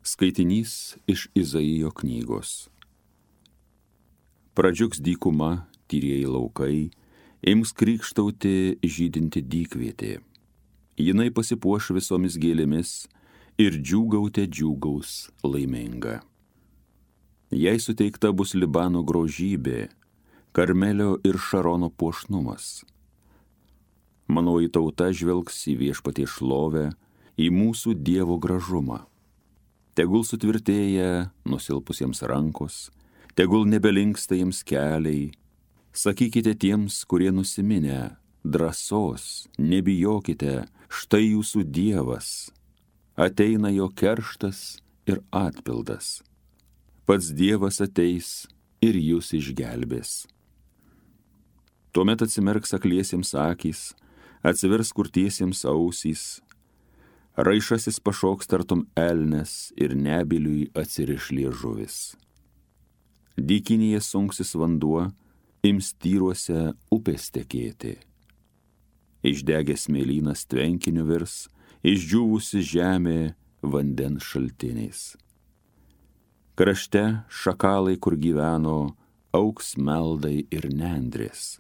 Skaitinys iš Izaijo knygos. Pradžiugs dykuma, tyrieji laukai, ims krykštauti žydinti dykvietė. Jinai pasipuoš visomis gėlėmis ir džiūgautė džiūgaus laiminga. Jai suteikta bus Libano grožybė, Karmelio ir Šarono puošnumas. Manoji tauta žvelgs į Viešpaties šlovę, į mūsų Dievo gražumą. Tegul sutvirtėja nusilpusiems rankos, tegul nebelinksta jiems keliai. Sakykite tiems, kurie nusiminę, drąsos, nebijokite, štai jūsų Dievas. Ateina jo kerštas ir atpildas. Pats Dievas ateis ir jūs išgelbės. Tuomet atsimerks akliesiems akys, atsivers kurtiesiems ausys. Raišasis pašoks tartum elnes ir nebiliui atsiriš liežuvis. Dykinėje sunksis vanduo, ims tyruose upės tekėti. Išdegęs mėlynas tvenkiniu virs, išdžiūvusi žemė vandens šaltiniais. Krašte šakalai, kur gyveno, auks meldai ir nendrės.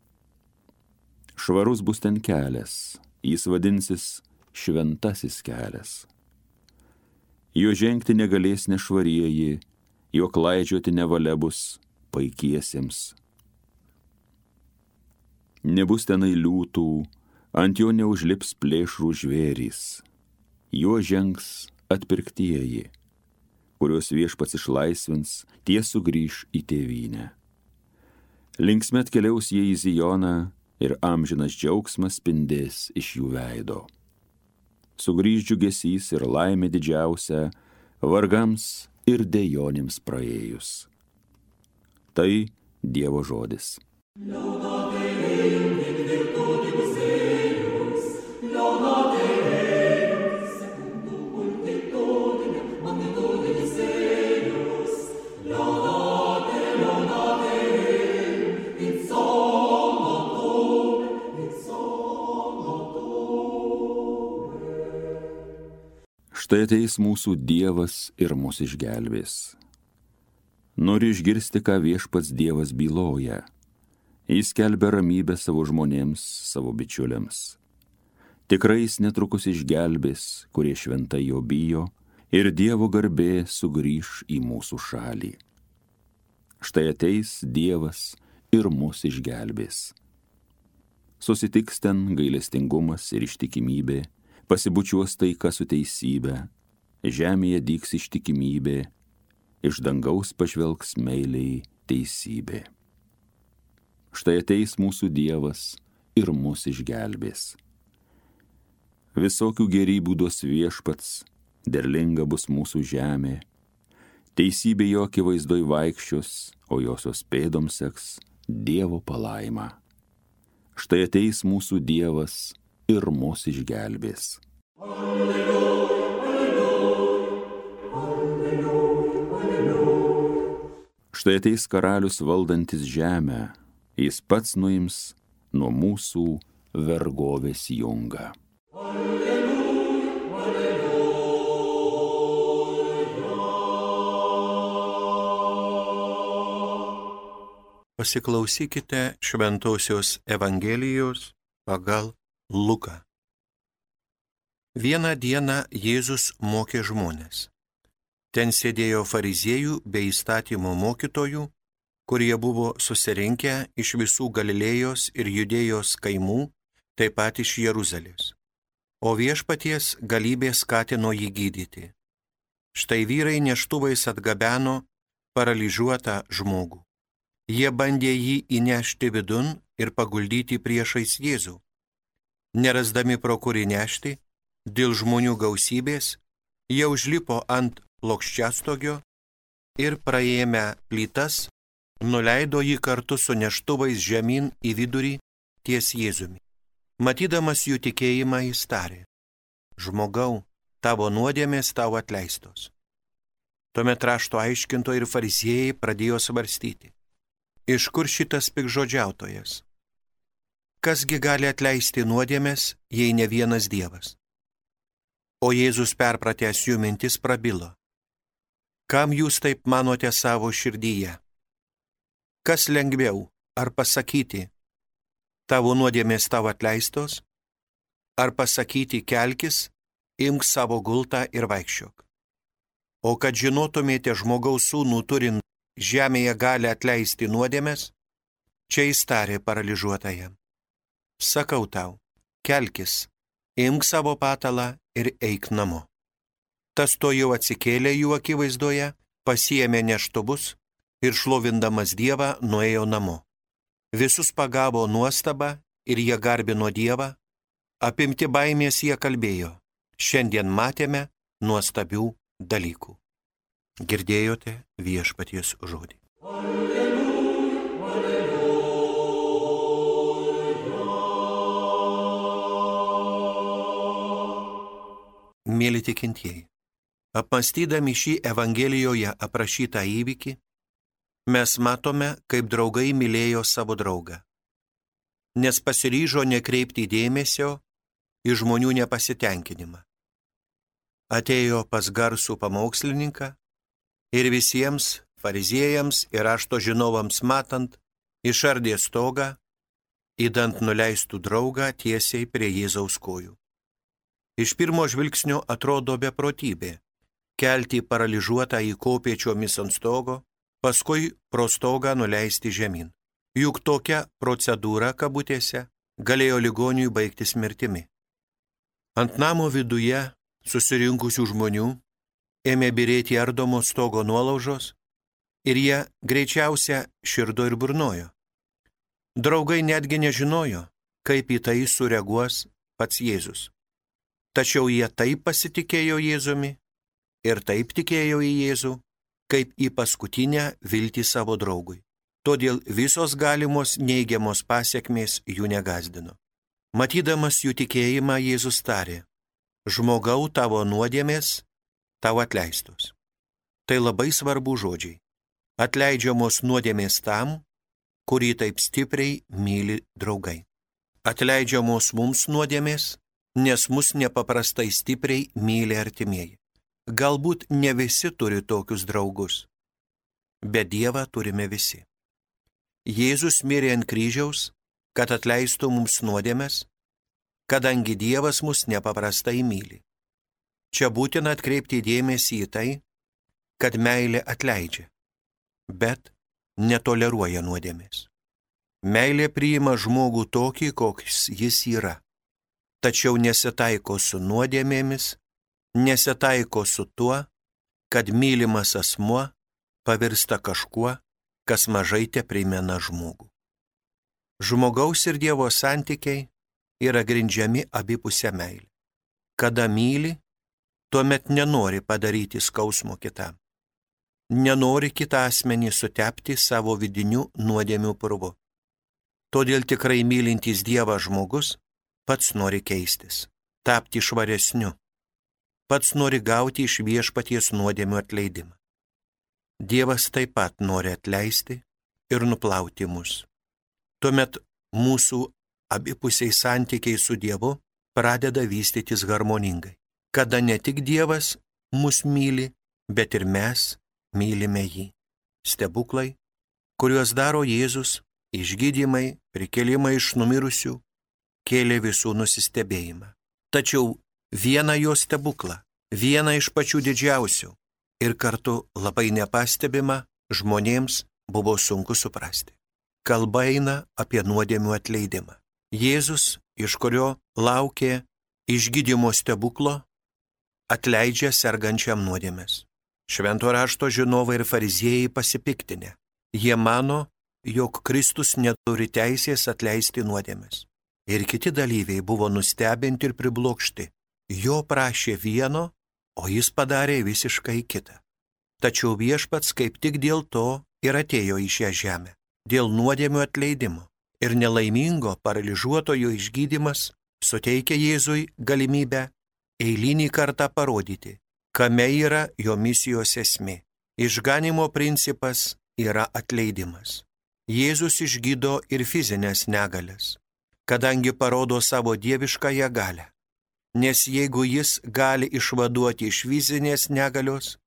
Švarus bus ten kelias, jis vadinsis šventasis kelias. Jo žengti negalės nešvarieji, jo klaidžioti nevalia bus paikiesiems. Nebus tenai liūtų, ant jo neužlips plėšrų žvėrys. Jo žengs atpirktieji, kuriuos Viešpats išlaisvins, tie sugrįš į tėvynę. Linksme atkeliaus jie į Zijoną ir amžinas džiaugsmas spindės iš jų veido. Sugrįž džiugesys ir laimė didžiausia vargams ir dejonėms praėjus. Tai Dievo žodis. Štai ateis mūsų Dievas ir mus išgelbės. Noriu išgirsti, ką Viešpats Dievas byloja. Jis skelbia ramybę savo žmonėms, savo bičiuliams. Tikrai jis netrukus išgelbės, kurie šventai jo bijo, ir Dievo garbė sugrįš į mūsų šalį. Štai ateis Dievas ir mus išgelbės. Susitiks ten gailestingumas ir ištikimybė, pasibučiuos taika su teisybė, žemėje dygs ištikimybė, iš dangaus pažvelgs meiliai teisybė. Štai ateis mūsų Dievas ir mus išgelbės. Visokių gėrybių duos Viešpats, derlinga bus mūsų žemė, teisybė jo akivaizdoj vaikščios, o josios pėdoms seks Dievo palaima. Štai ateis mūsų Dievas ir mus išgelbės. Alleluja, alleluja, alleluja, alleluja. Štai ateis karalius valdantis žemę, jis pats nuims nuo mūsų vergovės jungą. Alleluja, alleluja. Pasiklausykite Šventosios Evangelijos pagal Luką. Vieną dieną Jėzus mokė žmones. Ten sėdėjo fariziejų bei įstatymo mokytojų, kurie buvo susirinkę iš visų Galilėjos ir Judėjos kaimų, taip pat iš Jeruzalės. O Viešpaties galybė skatino jį gydyti. Štai vyrai neštuvais atgabeno paralyžiuotą žmogų. Jie bandė jį įnešti vidun ir paguldyti priešais Jėzų. Nerasdami pro kur įnešti, dėl žmonių gausybės, jie užlipo ant plokščiastogio ir praėmę plytas, nuleido jį kartu su neštuvais žemyn į vidurį ties Jėzumi. Matydamas jų tikėjimą, jis tarė: žmogau, tavo nuodėmės tau atleistos. Tuomet rašto aiškintojai ir fariziejai pradėjo svarstyti: iš kur šitas piktžodžiautojas? Kasgi gali atleisti nuodėmės, jei ne vienas Dievas? O Jėzus, perpratęs jų mintis, prabilo: Kam jūs taip manote savo širdyje? Kas lengviau, ar pasakyti, tavo nuodėmės tau atleistos, ar pasakyti, kelkis, imk savo gultą ir vaikščiok. O kad žinotumėte žmogaus sūnų turint žemėje gali atleisti nuodėmes, čia jis tarė paralyžiuotajam: sakau tau, kelkis, imk savo patalą ir eik namo. Tas to jau atsikėlė jų akivaizdoje, pasiėmė neštuvus ir šlovindamas Dievą nuėjo namo. Visus pagavo nuostaba ir jie garbino Dievą, apimti baimės jie kalbėjo: šiandien matėme nuostabių dalykų. Girdėjote viešpaties žodį. Mėly tikintieji, apmąstydami šį Evangelijoje aprašytą įvykį, mes matome, kaip draugai mylėjo savo draugą, nes pasiryžo nekreipti dėmesio į žmonių nepasitenkinimą. Atėjo pas garsų pamokslininką ir visiems fariziejams ir rašto žinovams matant, išardė stogą, įdant nuleistų draugą tiesiai prie Jėzaus kojų. Iš pirmo žvilgsnio atrodo beprotybė kelti paralyžiuotą į kopėčiomis ant stogo, paskui pro stogą nuleisti žemyn. Juk tokia procedūra, kabutėse, galėjo ligoniui baigtis mirtimi. Ant namo viduje susirinkusių žmonių ėmė byrėti ardomos stogo nuolaužos ir jie greičiausia širdo ir burnojo. Draugai netgi nežinojo, kaip į tai sureaguos pats Jėzus. Tačiau jie taip pasitikėjo Jėzumi ir taip tikėjo į Jėzų, kaip į paskutinę viltį savo draugui. Todėl visos galimos neigiamos pasiekmės jų negąsdino. Matydamas jų tikėjimą, Jėzus tarė: žmogau, tavo nuodėmės tau atleistos. Tai labai svarbu žodžiai. Atleidžiamos nuodėmės tam, kurį taip stipriai myli draugai. Atleidžiamos mums nuodėmės, nes mus nepaprastai stipriai myli artimieji. Galbūt ne visi turi tokius draugus, bet Dievą turime visi. Jėzus mirė ant kryžiaus, kad atleistų mums nuodėmes, kadangi Dievas mus nepaprastai myli. Čia būtina atkreipti dėmesį į tai, kad meilė atleidžia, bet netoleruoja nuodėmės. Meilė priima žmogų tokį, koks jis yra. Tačiau nesitaiko su nuodėmėmis, nesitaiko su tuo, kad mylimas asmuo pavirsta kažkuo, kas mažai teprimena žmogų. Žmogaus ir Dievo santykiai yra grindžiami abipusę meilę. Kada myli, tuomet nenori padaryti skausmo kitam. Nenori kitą asmenį sutepti savo vidiniu nuodėmių purvu. Todėl tikrai mylintis Dievą žmogus pats nori keistis, tapti švaresniu, pats nori gauti iš viešpaties nuodėmių atleidimą. Dievas taip pat nori atleisti ir nuplauti mus. Tuomet mūsų abipusiai santykiai su Dievu pradeda vystytis harmoningai, kada ne tik Dievas mus myli, bet ir mes mylime jį. Stebuklai, kuriuos daro Jėzus, išgydymai, prikėlimai iš numirusių, kėlė visų nusistebėjimą. Tačiau vieną jo stebuklą, vieną iš pačių didžiausių ir kartu labai nepastebimą žmonėms buvo sunku suprasti. Kalba eina apie nuodėmių atleidimą. Jėzus, iš kurio laukė išgydymo stebuklo, atleidžia sergančiam nuodėmes. Švento rašto žinovai ir fariziejai pasipiktinę. Jie mano, jog Kristus neturi teisės atleisti nuodėmes. Ir kiti dalyviai buvo nustebinti ir priblokšti. Jo prašė vieno, o jis padarė visiškai kitą. Tačiau viešpats kaip tik dėl to ir atėjo į šią žemę. Dėl nuodėmių atleidimo. Ir nelaimingo paralyžiuotojo išgydymas suteikia Jėzui galimybę eilinį kartą parodyti, kame yra jo misijos esmė. Išganymo principas yra atleidimas. Jėzus išgydo ir fizinės negalias, kadangi parodo savo dieviškąją galią. Nes jeigu jis gali išvaduoti iš fizinės negalios,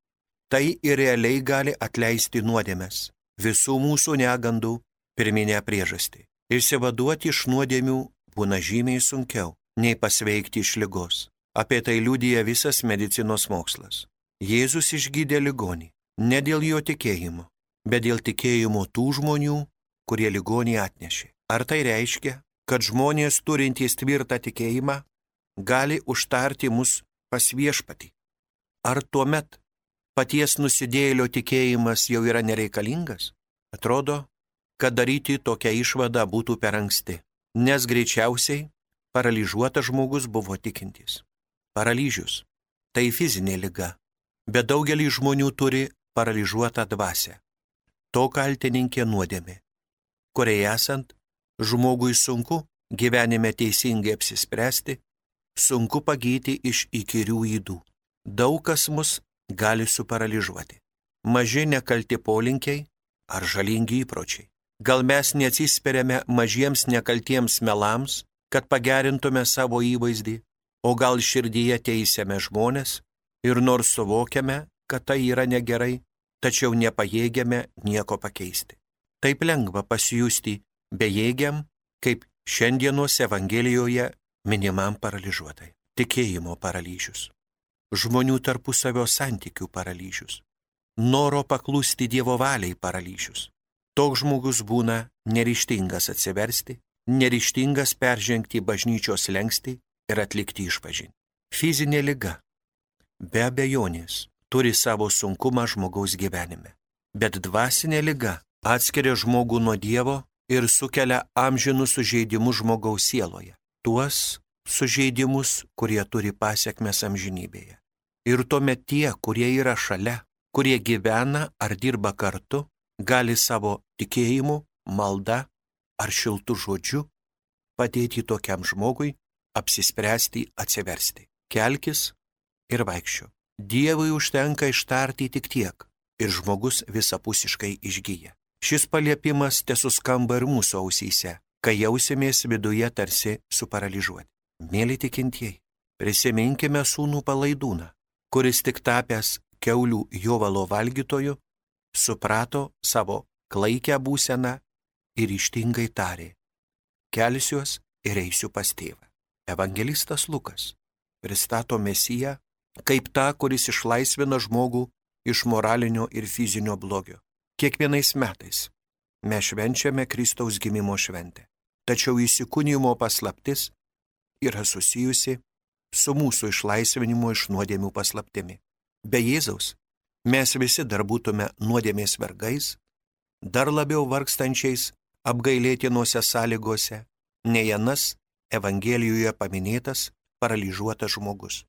Tai ir realiai gali atleisti nuodėmes, visų mūsų negandų pirminę priežastį. Išsivaduoti iš nuodėmių būna žymiai sunkiau, nei pasveikti iš ligos. Apie tai liudija visas medicinos mokslas. Jėzus išgydė ligonį ne dėl jo tikėjimo, bet dėl tikėjimo tų žmonių, kurie ligonį atnešė. Ar tai reiškia, kad žmonės turintys tvirtą tikėjimą gali užtarti mus pas Viešpatį? Ar tuomet paties nusidėjėlio tikėjimas jau yra nereikalingas? Atrodo, kad daryti tokią išvadą būtų per anksti, nes greičiausiai paralyžiuotas žmogus buvo tikintis. Paralyžius – tai fizinė liga, bet daugelis žmonių turi paralyžiuotą dvasią. To kaltininkė nuodėmė, kuriai esant, žmogui sunku gyvenime teisingai apsispręsti, sunku pagyti iš įkyrių ydų. Daug kas mus gali suparalyžiuoti. Maži nekalti polinkiai ar žalingi įpročiai. Gal mes neatsispiriame mažiems nekaltiems melams, kad pagerintume savo įvaizdį, o gal širdyje teisiame žmonės ir nors suvokiame, kad tai yra negerai, tačiau nepajėgiame nieko pakeisti. Taip lengva pasijusti bejėgiam, kaip šiandienos Evangelijoje minimam paralyžiuotai. Tikėjimo paralyžius. Žmonių tarpusavio santykių paralyžius. Noro paklusti Dievo valiai paralyžius. Toks žmogus būna neryžtingas atsiversti, neryžtingas peržengti bažnyčios slenkstį ir atlikti išpažintį. Fizinė liga, be abejonės, turi savo sunkumą žmogaus gyvenime, bet dvasinė liga atskiria žmogų nuo Dievo ir sukelia amžinus sužeidimus žmogaus sieloje. Tuos sužeidimus, kurie turi pasiekmes amžinybėje. Ir tuomet tie, kurie yra šalia, kurie gyvena ar dirba kartu, gali savo tikėjimu, malda ar šiltu žodžiu padėti tokiam žmogui apsispręsti atsiversti. Kelkis ir vaikščio. Dievui užtenka ištarti tik tiek ir žmogus visapusiškai išgyja. Šis paliepimas tesuskamba ir mūsų ausyse, kai jausimės viduje tarsi suparalyžiuoti. Mėly tikintieji, prisiminkime sūnų Palaidūną, kuris tik tapęs kiaulių jovalo valgytoju, suprato savo klaikią būseną ir ryžtingai tarė: kelsiuos ir eisiu pas tėvą. Evangelistas Lukas pristato Mesiją kaip tą, kuris išlaisvina žmogų iš moralinio ir fizinio blogio. Kiekvienais metais mes švenčiame Kristaus gimimo šventę, tačiau įsikūnijimo paslaptis yra susijusi su mūsų išlaisvinimo iš nuodėmių paslaptimi. Be Jėzaus mes visi dar būtume nuodėmės vergais, dar labiau vargstančiais apgailėtinuose sąlygose, nei anas Evangelijoje paminėtas paralyžiuotas žmogus.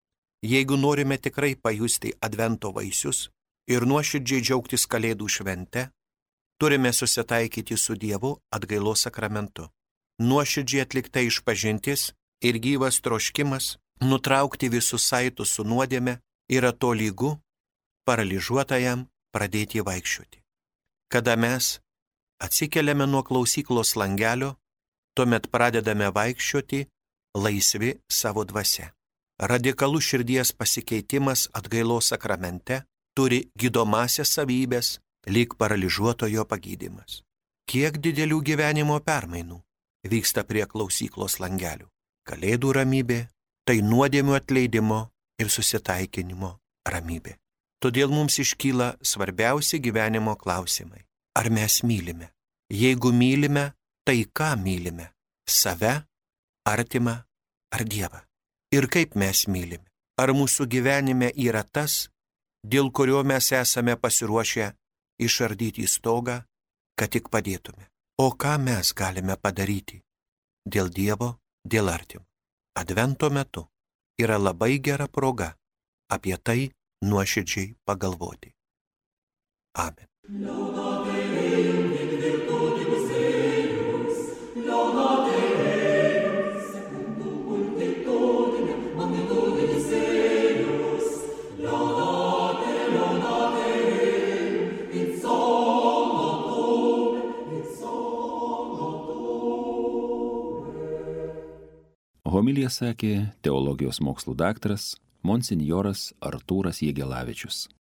Jeigu norime tikrai pajusti Advento vaisius ir nuoširdžiai džiaugtis Kalėdų švente, turime susitaikyti su Dievu atgailos sakramentu. Nuoširdžiai atlikta išpažintis ir gyvas troškimas nutraukti visus saitus su nuodėme yra tolygu paralyžiuotajam pradėti vaikščioti. Kada mes atsikeliame nuo klausyklos langelio, tuomet pradedame vaikščioti laisvi savo dvasia. Radikalus širdies pasikeitimas atgailos sakramente turi gydomasias savybės, lyg paralyžiuotojo pagydymas. Kiek didelių gyvenimo permainų vyksta prie klausyklos langelių. Kalėdų ramybė – tai nuodėmių atleidimo ir susitaikinimo ramybė. Todėl mums iškyla svarbiausi gyvenimo klausimai. Ar mes mylime? Jeigu mylime, tai ką mylime? Save, artimą ar Dievą? Ir kaip mes mylime? Ar mūsų gyvenime yra tas, dėl kurio mes esame pasiruošę išardyti stogą, kad tik padėtume? O ką mes galime padaryti dėl Dievo, dėl artimo? Advento metu yra labai gera proga apie tai nuoširdžiai pagalvoti. Amen. Homiliją sakė teologijos mokslų daktaras monsinjoras Artūras Jegelavičius.